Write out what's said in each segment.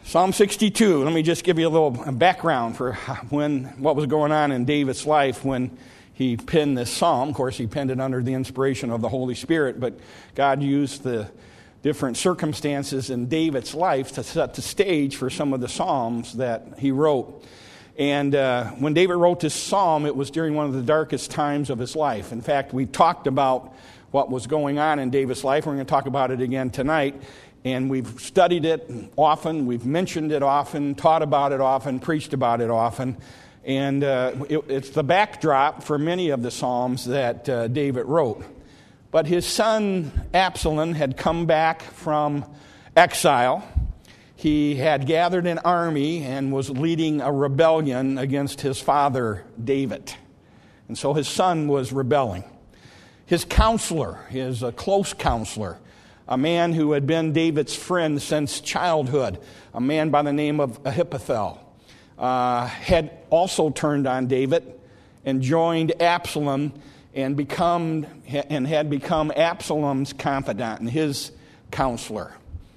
Psalm 62, let me just give you a little background for what was going on in David's life when he penned this psalm. Of course, he penned it under the inspiration of the Holy Spirit, but God used the different circumstances in David's life to set the stage for some of the psalms that he wrote. And when David wrote this psalm, it was during one of the darkest times of his life. In fact, we talked about what was going on in David's life. We're going to talk about it again tonight. And we've studied it often, we've mentioned it often, taught about it often, preached about it often. And it's the backdrop for many of the Psalms that David wrote. But his son Absalom had come back from exile. He had gathered an army and was leading a rebellion against his father David. And so his son was rebelling. His counselor, his close counselor, a man who had been David's friend since childhood, a man by the name of Ahithophel, had also turned on David and joined Absalom and had become Absalom's confidant and his counselor.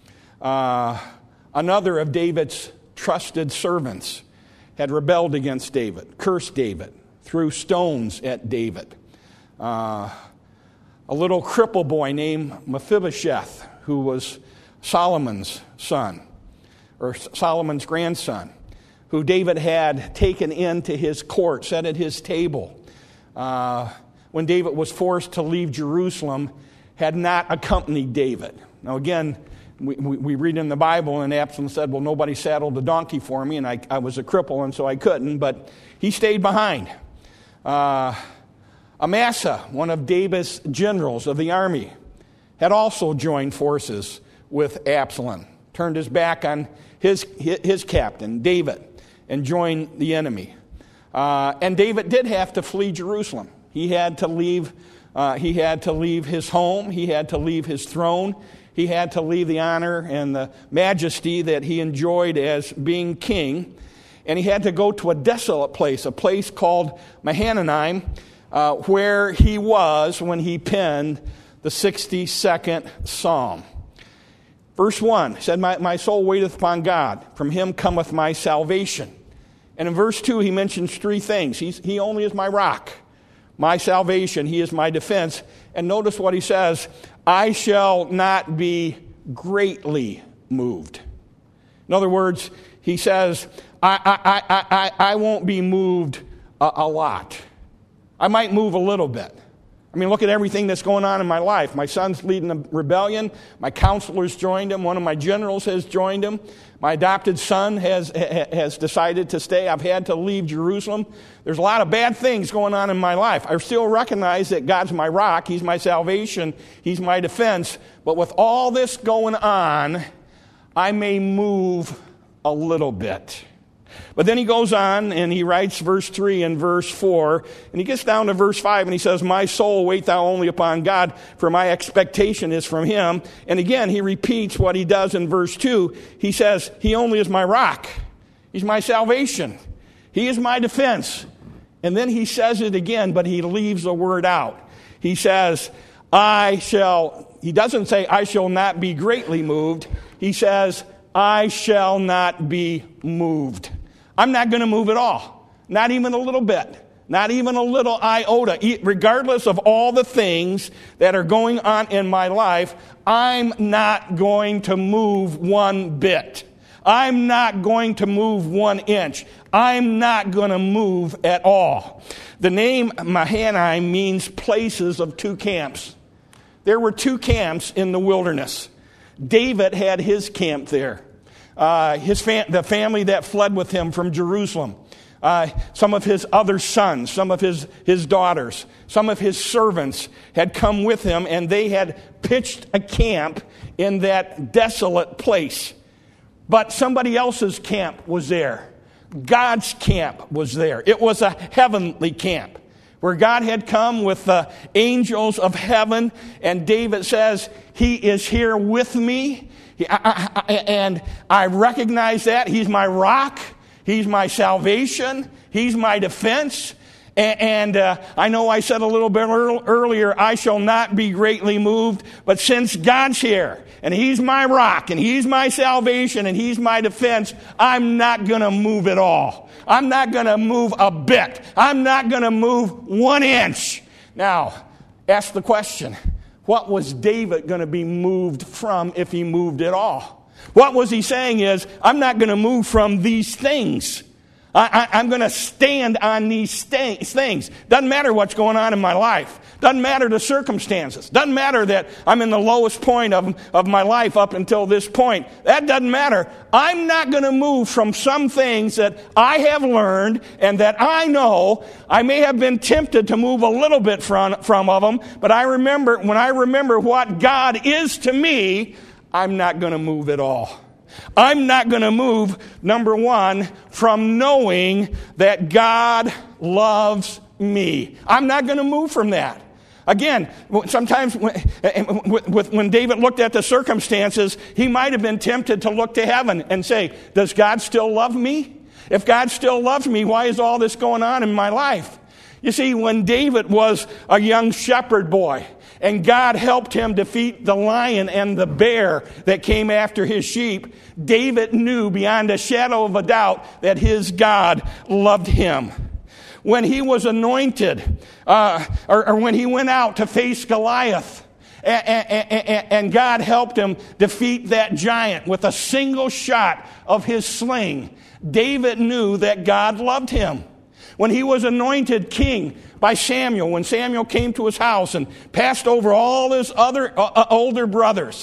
Another of David's trusted servants had rebelled against David, cursed David, threw stones at David. A little cripple boy named Mephibosheth, who was Solomon's son, or Solomon's grandson, who David had taken into his court, sat at his table. When David was forced to leave Jerusalem, had not accompanied David. Now again, we read in the Bible, and Absalom said, well, nobody saddled a donkey for me, and I was a cripple, and so I couldn't, but he stayed behind. Amasa, one of David's generals of the army, had also joined forces with Absalom, turned his back on his captain, David, and joined the enemy. And David did have to flee Jerusalem. He had to leave his home. He had to leave his throne. He had to leave the honor and the majesty that he enjoyed as being king. And he had to go to a desolate place, a place called Mahanaim, where he was when he penned the 62nd Psalm. Verse 1 said, My soul waiteth upon God. From him cometh my salvation. And in verse 2 he mentions three things. He only is my rock, my salvation. He is my defense. And notice what he says, I shall not be greatly moved. In other words, he says, I won't be moved a lot. I might move a little bit. I mean, look at everything that's going on in my life. My son's leading a rebellion. My counselor's joined him. One of my generals has joined him. My adopted son has decided to stay. I've had to leave Jerusalem. There's a lot of bad things going on in my life. I still recognize that God's my rock. He's my salvation. He's my defense. But with all this going on, I may move a little bit. But then he goes on and he writes verse 3 and verse 4, and he gets down to verse 5 and he says, My soul wait thou only upon God, for my expectation is from him. And again, he repeats what he does in verse 2. He says, He only is my rock. He's my salvation. He is my defense. And then he says it again, but he leaves a word out. He says, he doesn't say, I shall not be greatly moved. He says, I shall not be moved. I'm not going to move at all. Not even a little bit. Not even a little iota. Regardless of all the things that are going on in my life, I'm not going to move one bit. I'm not going to move 1 inch. I'm not going to move at all. The name Mahanaim means places of two camps. There were two camps in the wilderness. David had his camp there. The family that fled with him from Jerusalem. Some of his other sons, some of his daughters, some of his servants had come with him, and they had pitched a camp in that desolate place. But somebody else's camp was there. God's camp was there. It was a heavenly camp where God had come with the angels of heaven, and David says, He is here with me. And I recognize that. He's my rock. He's my salvation. He's my defense. And I know I said a little bit earlier, I shall not be greatly moved, but since God's here, and He's my rock, and He's my salvation, and He's my defense, I'm not going to move at all. I'm not going to move a bit. I'm not going to move 1 inch. Now, ask the question, what was David going to be moved from if he moved at all? What was he saying is, I'm not going to move from these things. I'm going to stand on these things. Doesn't matter what's going on in my life. Doesn't matter the circumstances. Doesn't matter that I'm in the lowest point of my life up until this point. That doesn't matter. I'm not going to move from some things that I have learned and that I know. I may have been tempted to move a little bit from of them, but when I remember what God is to me, I'm not going to move at all. I'm not going to move, number one, from knowing that God loves me. I'm not going to move from that. Again, sometimes when David looked at the circumstances, he might have been tempted to look to heaven and say, does God still love me? If God still loves me, why is all this going on in my life? You see, when David was a young shepherd boy, and God helped him defeat the lion and the bear that came after his sheep, David knew beyond a shadow of a doubt that his God loved him. When he was anointed, or when he went out to face Goliath, and God helped him defeat that giant with a single shot of his sling, David knew that God loved him. When he was anointed king by Samuel, when Samuel came to his house and passed over all his other older brothers,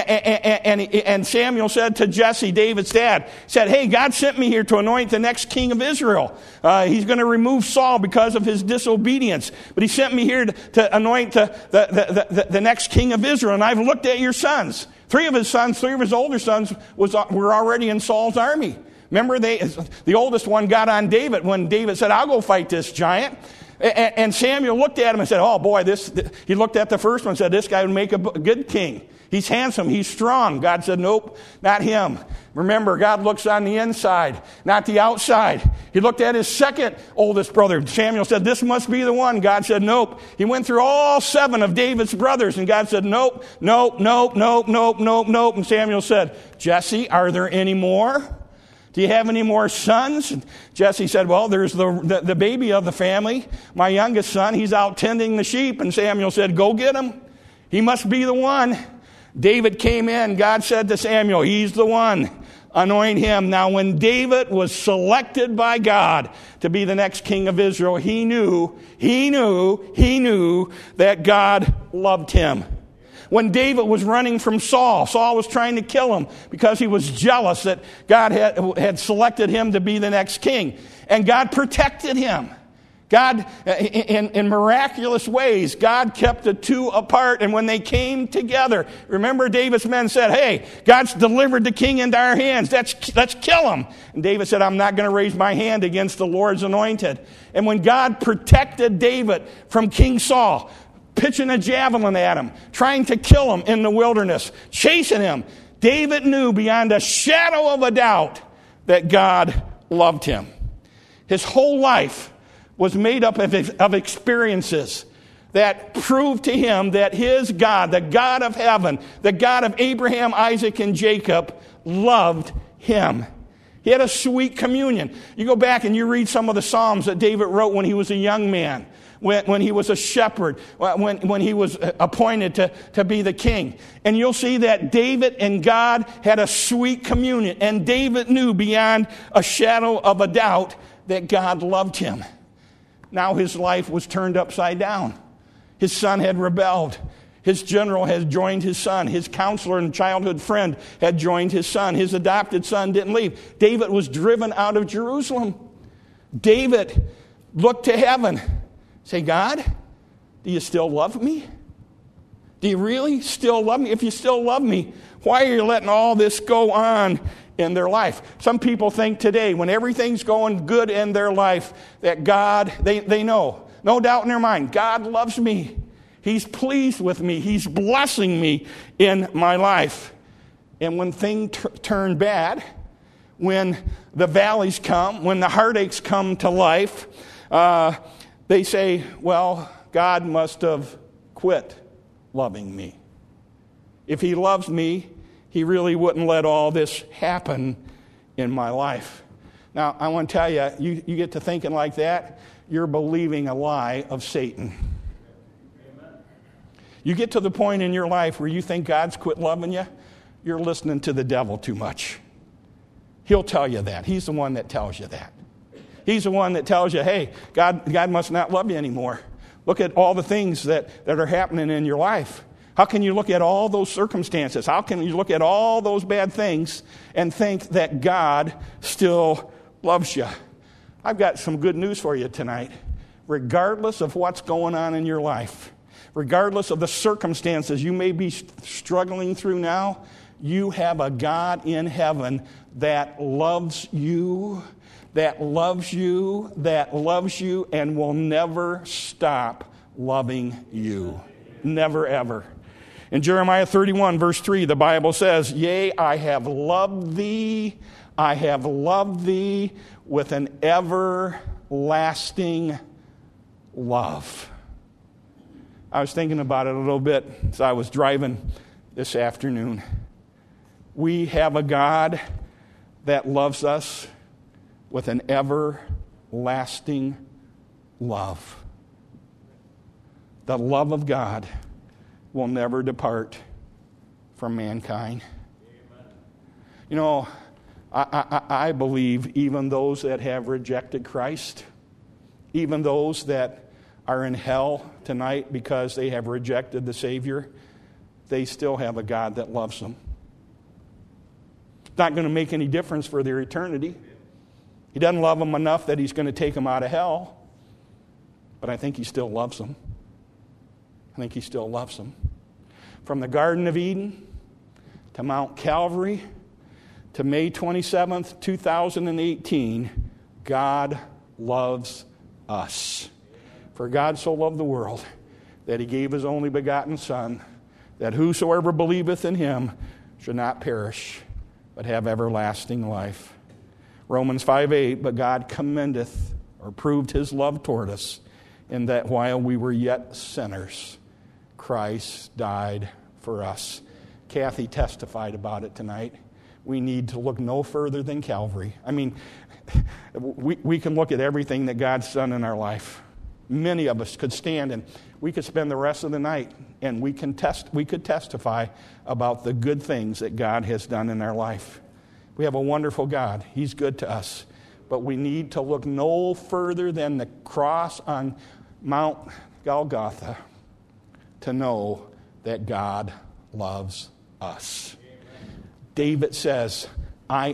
and Samuel said to Jesse, David's dad, said, hey, God sent me here to anoint the next king of Israel. He's going to remove Saul because of his disobedience, but he sent me here to anoint the next king of Israel, and I've looked at your sons. Three of his older sons were already in Saul's army. Remember, the oldest one got on David when David said, I'll go fight this giant. And Samuel looked at him and said, oh boy, he looked at the first one and said, this guy would make a good king. He's handsome, he's strong. God said, nope, not him. Remember, God looks on the inside, not the outside. He looked at his second oldest brother. Samuel said, this must be the one. God said, nope. He went through all 7 of David's brothers, and God said, nope, nope, nope, nope, nope, nope, nope. And Samuel said, Jesse, are there any more? Do you have any more sons? And Jesse said, well, there's the baby of the family, my youngest son. He's out tending the sheep. And Samuel said, go get him. He must be the one. David came in. God said to Samuel, he's the one. Anoint him. Now, when David was selected by God to be the next king of Israel, he knew that God loved him. When David was running from Saul was trying to kill him because he was jealous that God had selected him to be the next king. And God protected him. God, in miraculous ways, God kept the two apart. And when they came together, remember David's men said, hey, God's delivered the king into our hands. Let's kill him. And David said, I'm not going to raise my hand against the Lord's anointed. And when God protected David from King Saul, pitching a javelin at him, trying to kill him in the wilderness, chasing him, David knew beyond a shadow of a doubt that God loved him. His whole life was made up of experiences that proved to him that his God, the God of heaven, the God of Abraham, Isaac, and Jacob, loved him. He had a sweet communion. You go back and you read some of the Psalms that David wrote when he was a young man, when he was a shepherd, when he was appointed to be the king. And you'll see that David and God had a sweet communion. And David knew beyond a shadow of a doubt that God loved him. Now his life was turned upside down. His son had rebelled. His general had joined his son. His counselor and childhood friend had joined his son. His adopted son didn't leave. David was driven out of Jerusalem. David looked to heaven. Say, God, do you still love me? Do you really still love me? If you still love me, why are you letting all this go on in their life? Some people think today, when everything's going good in their life, that God, they know, no doubt in their mind, God loves me. He's pleased with me. He's blessing me in my life. And when things turn bad, when the valleys come, when the heartaches come to life, they say, well, God must have quit loving me. If he loves me, he really wouldn't let all this happen in my life. Now, I want to tell you, you get to thinking like that, you're believing a lie of Satan. Amen. You get to the point in your life where you think God's quit loving you, you're listening to the devil too much. He'll tell you that. He's the one that tells you that. He's the one that tells you, hey, God must not love you anymore. Look at all the things that are happening in your life. How can you look at all those circumstances? How can you look at all those bad things and think that God still loves you? I've got some good news for you tonight. Regardless of what's going on in your life, regardless of the circumstances you may be struggling through now, you have a God in heaven that loves you, that loves you, that loves you, and will never stop loving you. Never, ever. In Jeremiah 31, verse 3, the Bible says, yea, I have loved thee with an everlasting love. I was thinking about it a little bit as I was driving this afternoon. We have a God that loves us with an everlasting love. The love of God will never depart from mankind. Amen. You know, I believe even those that have rejected Christ, even those that are in hell tonight because they have rejected the Savior, they still have a God that loves them. It's not going to make any difference for their eternity. He doesn't love them enough that he's going to take them out of hell, but I think he still loves them. I think he still loves them. From the Garden of Eden to Mount Calvary to May 27th, 2018, God loves us. For God so loved the world that he gave his only begotten Son, that whosoever believeth in him should not perish, but have everlasting life. Romans 5:8, but God commendeth or proved his love toward us in that while we were yet sinners, Christ died for us. Kathy testified about it tonight. We need to look no further than Calvary. I mean, we can look at everything that God's done in our life. Many of us could stand and we could spend the rest of the night and we could testify about the good things that God has done in our life. We have a wonderful God. He's good to us. But we need to look no further than the cross on Mount Golgotha to know that God loves us. Amen. David says, I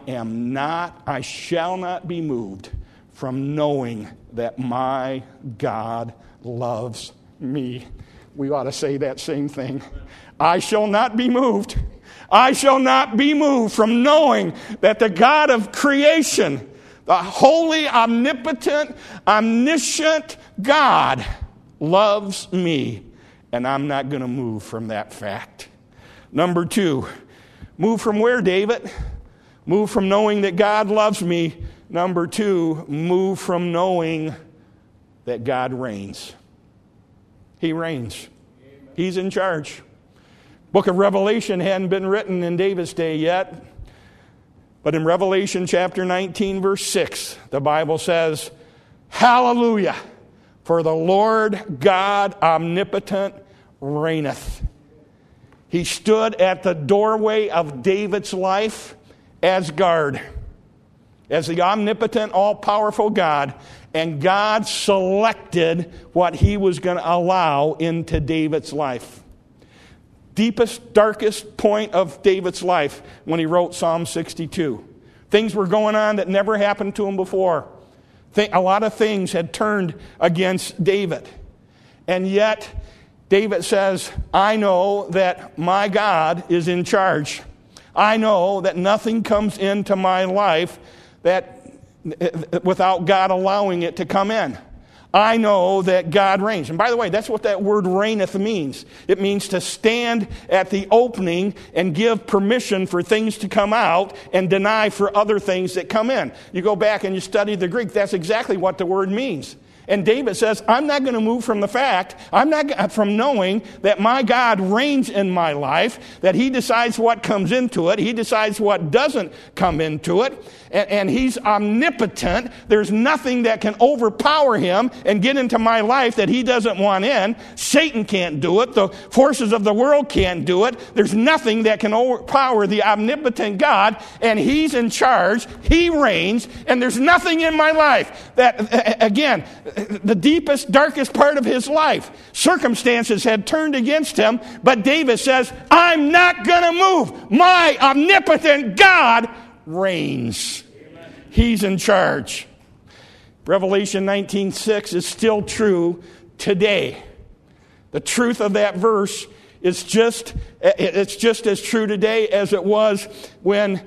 shall not be moved from knowing that my God loves me. We ought to say that same thing. I shall not be moved. I shall not be moved from knowing that the God of creation, the holy, omnipotent, omniscient God loves me. And I'm not going to move from that fact. Number 2, move from where, David? Move from knowing that God loves me. Number 2, move from knowing that God reigns. He reigns. Amen. He's in charge. Book of Revelation hadn't been written in David's day yet. But in Revelation chapter 19, verse 6, the Bible says, hallelujah, for the Lord God omnipotent reigneth. He stood at the doorway of David's life as guard, as the omnipotent, all-powerful God, and God selected what he was going to allow into David's life. Deepest, darkest point of David's life when he wrote Psalm 62. Things were going on that never happened to him before. A lot of things had turned against David. And yet, David says, I know that my God is in charge. I know that nothing comes into my life that without God allowing it to come in. I know that God reigns. And by the way, that's what that word reigneth means. It means to stand at the opening and give permission for things to come out and deny for other things that come in. You go back and you study the Greek, that's exactly what the word means. And David says, I'm not going to move from the fact, from knowing that my God reigns in my life, that he decides what comes into it, he decides what doesn't come into it, and he's omnipotent. There's nothing that can overpower him and get into my life that he doesn't want in. Satan can't do it. The forces of the world can't do it. There's nothing that can overpower the omnipotent God, and he's in charge. He reigns, and there's nothing in my life that, again, the deepest, darkest part of his life, circumstances had turned against him, but David says, I'm not going to move. My omnipotent God reigns. Amen. He's in charge. Revelation 19:6 is still true today. The truth of that verse is just as true today as it was when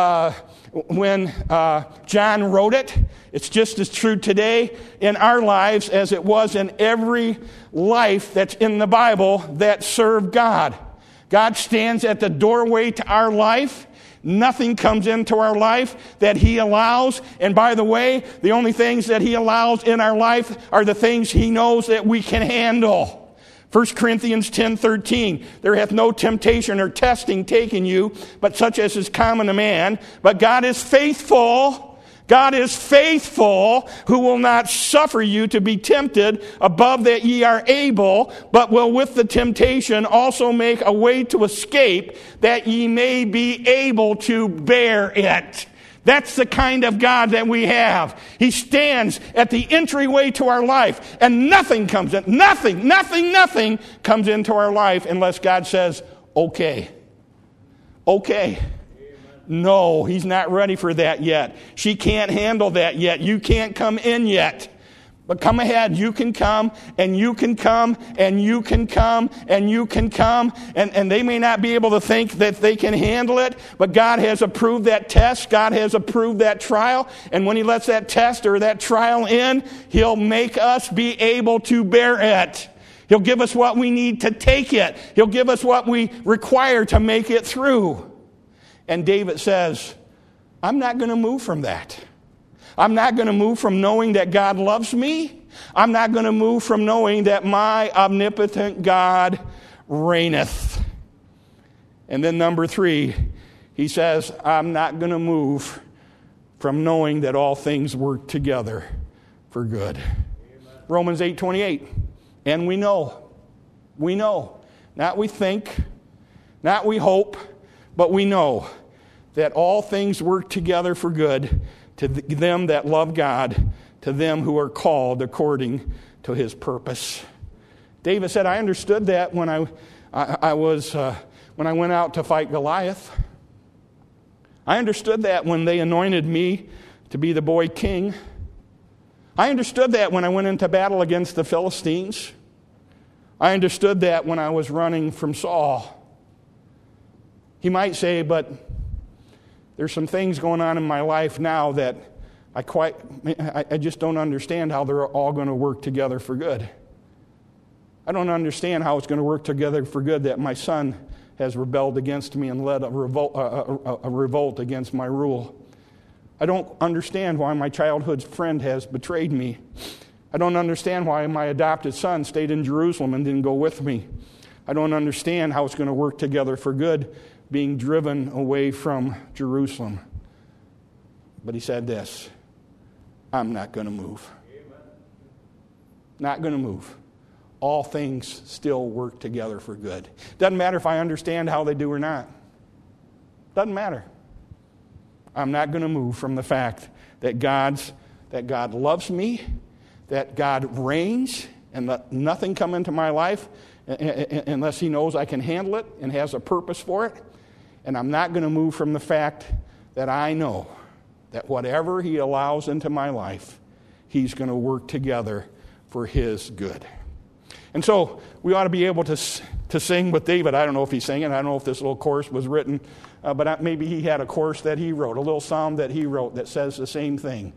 John wrote it. It's just as true today in our lives as it was in every life that's in the Bible that served God. God stands at the doorway to our life. Nothing comes into our life that he allows. And by the way, the only things that he allows in our life are the things he knows that we can handle. 1 Corinthians 10:13, there hath no temptation or testing taken you, but such as is common to man. But God is faithful. God is faithful, who will not suffer you to be tempted above that ye are able, but will with the temptation also make a way to escape, that ye may be able to bear it. That's the kind of God that we have. He stands at the entryway to our life, and nothing comes in. Nothing comes into our life unless God says, okay. Okay. No, he's not ready for that yet. She can't handle that yet. You can't come in yet. But come ahead, you can come, and you can come, and you can come, and you can come. And they may not be able to think that they can handle it, but God has approved that test. God has approved that trial. And when he lets that test or that trial in, he'll make us be able to bear it. He'll give us what we need to take it. He'll give us what we require to make it through. And David says, I'm not going to move from that. I'm not going to move from knowing that God loves me. I'm not going to move from knowing that my omnipotent God reigneth. And then number 3, he says, I'm not going to move from knowing that all things work together for good. Amen. Romans 8:28. And we know, not we think, not we hope, but we know that all things work together for good to them that love God, to them who are called according to his purpose. David said, I understood that when I went out to fight Goliath. I understood that when they anointed me to be the boy king. I understood that when I went into battle against the Philistines. I understood that when I was running from Saul. He might say, but there's some things going on in my life now that I just don't understand how they're all going to work together for good. I don't understand how it's going to work together for good that my son has rebelled against me and led a revolt against my rule. I don't understand why my childhood friend has betrayed me. I don't understand why my adopted son stayed in Jerusalem and didn't go with me. I don't understand how it's going to work together for good being driven away from Jerusalem. But he said this, I'm not going to move. Amen. Not going to move. All things still work together for good. Doesn't matter if I understand how they do or not. Doesn't matter. I'm not going to move from the fact that God loves me, that God reigns, and let nothing come into my life unless he knows I can handle it and has a purpose for it. And I'm not going to move from the fact that I know that whatever he allows into my life, he's going to work together for his good. And so we ought to be able to sing with David. I don't know if he's singing. I don't know if this little chorus was written. But maybe he had a chorus that he wrote, a little psalm that he wrote that says the same thing.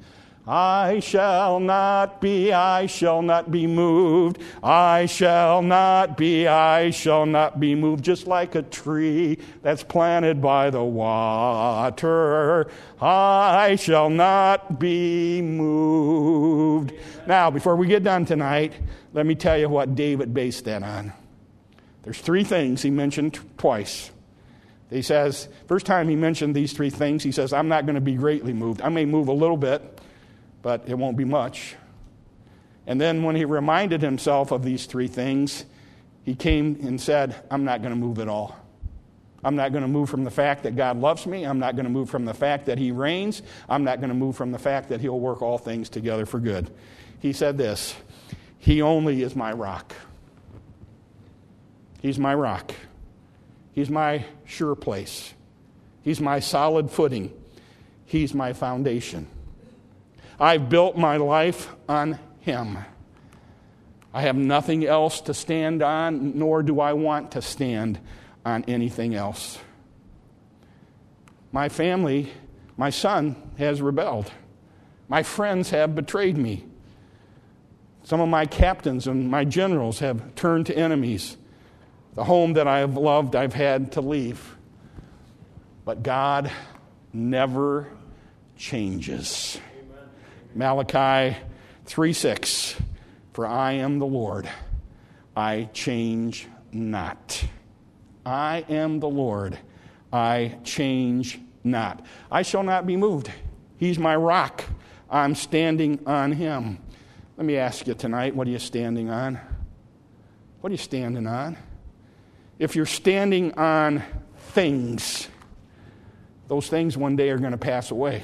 I shall not be moved. I shall not be moved. Just like a tree that's planted by the water, I shall not be moved. Now, before we get done tonight, let me tell you what David based that on. There's three things he mentioned twice. He says, first time he mentioned these three things, he says, I'm not going to be greatly moved. I may move a little bit, but it won't be much. And then when he reminded himself of these three things, he came and said, I'm not going to move at all. I'm not going to move from the fact that God loves me. I'm not going to move from the fact that he reigns. I'm not going to move from the fact that he'll work all things together for good. He said this, he only is my rock. He's my rock. He's my sure place. He's my solid footing. He's my foundation. I've built my life on him. I have nothing else to stand on, nor do I want to stand on anything else. My family, my son has rebelled. My friends have betrayed me. Some of my captains and my generals have turned to enemies. The home that I have loved, I've had to leave. But God never changes. Malachi 3:6, for I am the Lord, I change not. I am the Lord, I change not. I shall not be moved. He's my rock. I'm standing on him. Let me ask you tonight, what are you standing on? What are you standing on? If you're standing on things, those things one day are going to pass away.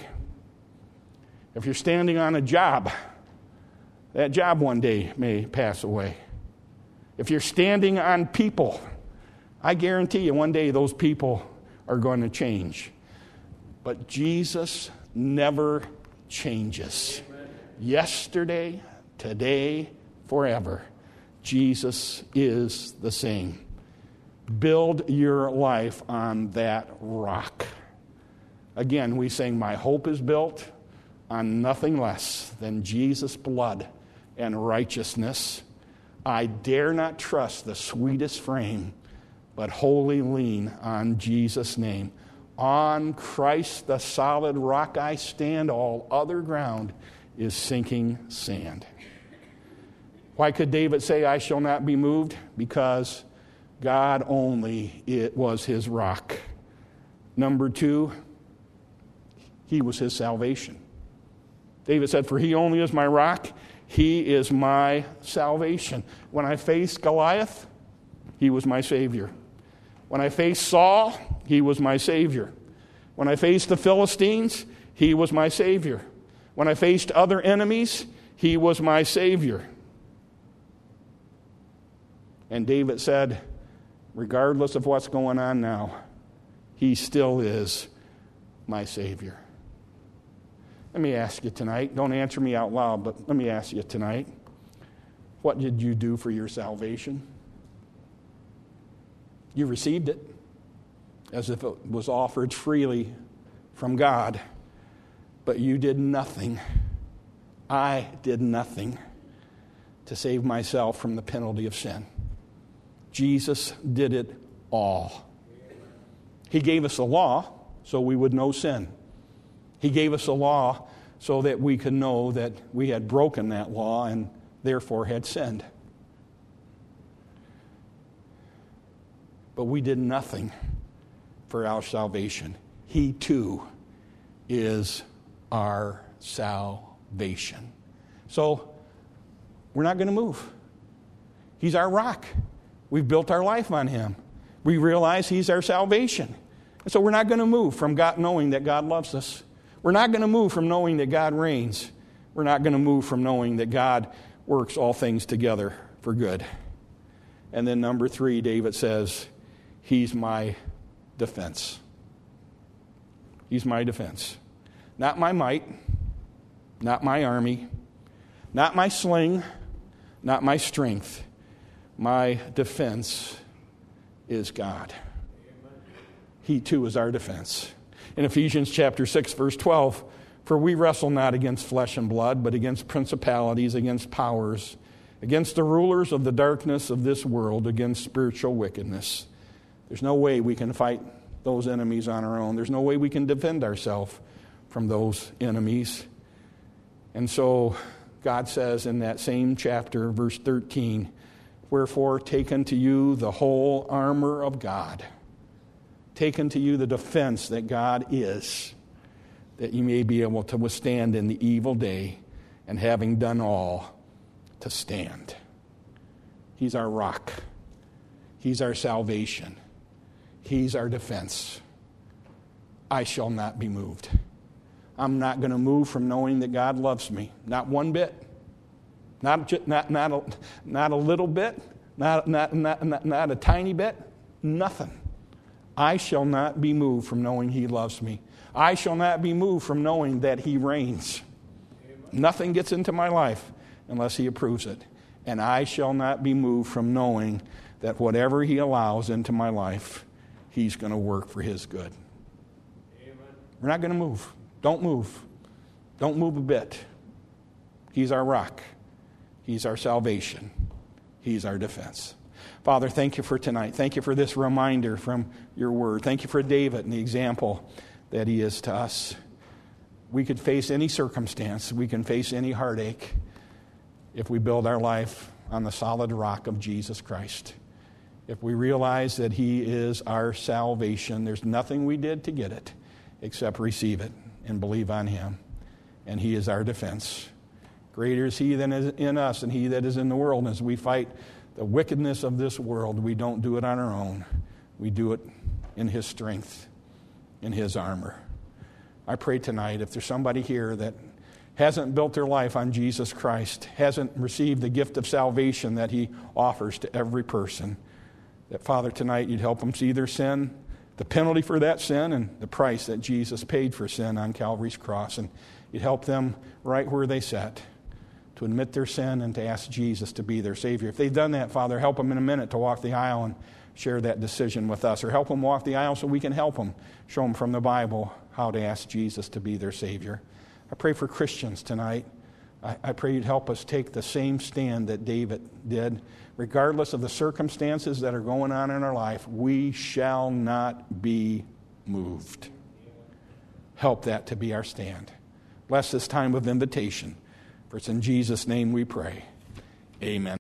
If you're standing on a job, that job one day may pass away. If you're standing on people, I guarantee you one day those people are going to change. But Jesus never changes. Amen. Yesterday, today, forever. Jesus is the same. Build your life on that rock. Again, we sing, my hope is built on nothing less than Jesus' blood and righteousness. I dare not trust the sweetest frame, but wholly lean on Jesus' name. On Christ, the solid rock I stand, all other ground is sinking sand. Why could David say, I shall not be moved? Because God only, it was his rock. Number two, he was his salvation. David said, for he only is my rock, he is my salvation. When I faced Goliath, he was my Savior. When I faced Saul, he was my Savior. When I faced the Philistines, he was my Savior. When I faced other enemies, he was my Savior. And David said, regardless of what's going on now, he still is my Savior. Let me ask you tonight, don't answer me out loud, but let me ask you tonight, what did you do for your salvation? You received it as if it was offered freely from God, but you did nothing. I did nothing to save myself from the penalty of sin. Jesus did it all. He gave us a law so we would know sin. He gave us a law so that we could know that we had broken that law and therefore had sinned. But we did nothing for our salvation. He too is our salvation. So we're not going to move. He's our rock. We've built our life on him. We realize he's our salvation. And so we're not going to move from God knowing that God loves us. We're not going to move from knowing that God reigns. We're not going to move from knowing that God works all things together for good. And then number 3, David says, he's my defense. He's my defense. Not my might, not my army, not my sling, not my strength. My defense is God. He too is our defense. In Ephesians chapter 6, verse 12, For we wrestle not against flesh and blood, but against principalities, against powers, against the rulers of the darkness of this world, against spiritual wickedness. There's no way we can fight those enemies on our own. There's no way we can defend ourselves from those enemies. And so God says in that same chapter, verse 13, wherefore take unto you the whole armor of God. Take unto you the defense that God is, that you may be able to withstand in the evil day, and having done all, to stand. He's our rock. He's our salvation. He's our defense. I shall not be moved. I'm not going to move from knowing that God loves me. Not one bit. Not a little bit. Not a tiny bit. Nothing. I shall not be moved from knowing He loves me. I shall not be moved from knowing that He reigns. Amen. Nothing gets into my life unless He approves it. And I shall not be moved from knowing that whatever He allows into my life, He's going to work for His good. Amen. We're not going to move. Don't move. Don't move a bit. He's our rock. He's our salvation. He's our defense. Father, thank you for tonight. Thank you for this reminder from your word. Thank you for David and the example that he is to us. We could face any circumstance. We can face any heartache if we build our life on the solid rock of Jesus Christ. If we realize that He is our salvation, there's nothing we did to get it except receive it and believe on Him. And He is our defense. Greater is He that is in us than he that is in the world. And as we fight the wickedness of this world, we don't do it on our own. We do it in His strength, in His armor. I pray tonight, if there's somebody here that hasn't built their life on Jesus Christ, hasn't received the gift of salvation that He offers to every person, that, Father, tonight you'd help them see their sin, the penalty for that sin, and the price that Jesus paid for sin on Calvary's cross. And you'd help them right where they sat to admit their sin and to ask Jesus to be their Savior. If they've done that, Father, help them in a minute to walk the aisle and share that decision with us. Or help them walk the aisle so we can help them, show them from the Bible how to ask Jesus to be their Savior. I pray for Christians tonight. I pray you'd help us take the same stand that David did. Regardless of the circumstances that are going on in our life, we shall not be moved. Help that to be our stand. Bless this time of invitation. For it's in Jesus' name we pray. Amen.